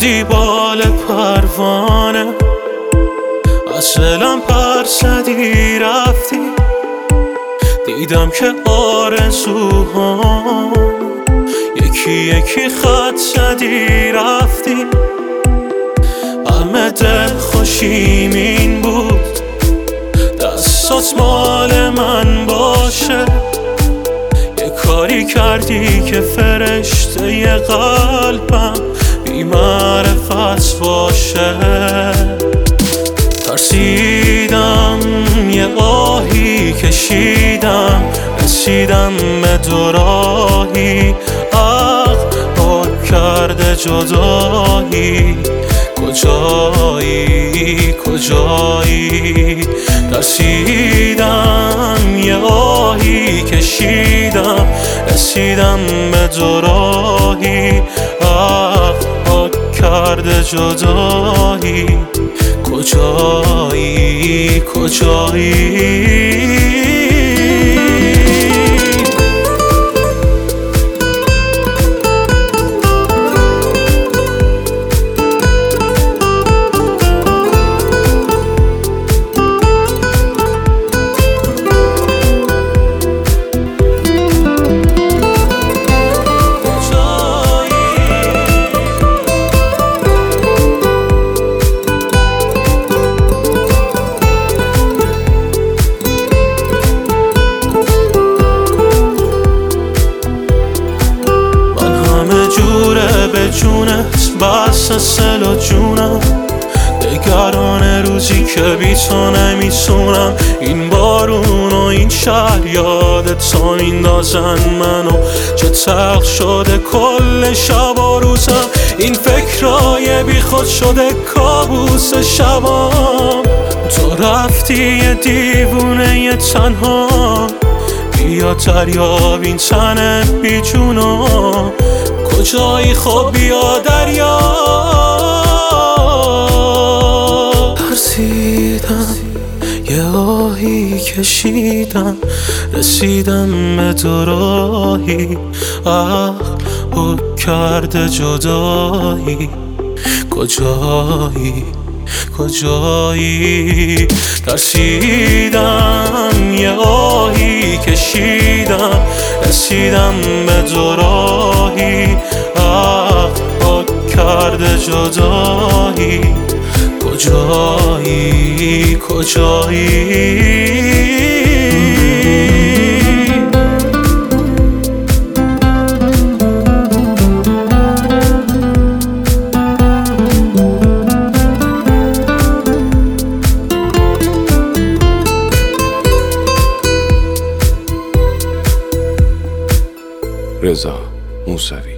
شدی بال پروانه، از دلم پر زدی رفتی. دیدم که آرزوهام یکی یکی خط زدی رفتی. همه دل خوشیمین بود دستات مال من باشه. یه کاری کردی که فرشته ی قلبم بی معرفت باشه. ترسیدم یه آهی کشیدم، رسیدم به دوراهی. پاک کرده جدایی، کجایی کجایی؟ ترسیدم یه آهی کشیدم، رسیدم به دوراهی. پاک کرده جدایی، کجایی کجایی؟ به جونت بس سل و جونم، نگران روزی که بی تو نمیتونم. این بارون و این شهر یادت میندازن منو، چه تلخ شده کل شب و روزم. این فکرای بی خود شده کابوس شبام. تو رفتی یه دیوونه یه تنها، بیا دریاب این تن بی جونو. کجایی خب بیا دریا. ترسیدم یه آهی کشیدم، رسیدم به دوراهی. حک کرده جدایی، کجایی کجایی؟ ترسیدم یه آهی کشیدم، رسیدم به دوراهی. پاک کرده جدایی، کجایی کجایی؟ رضا موسوی.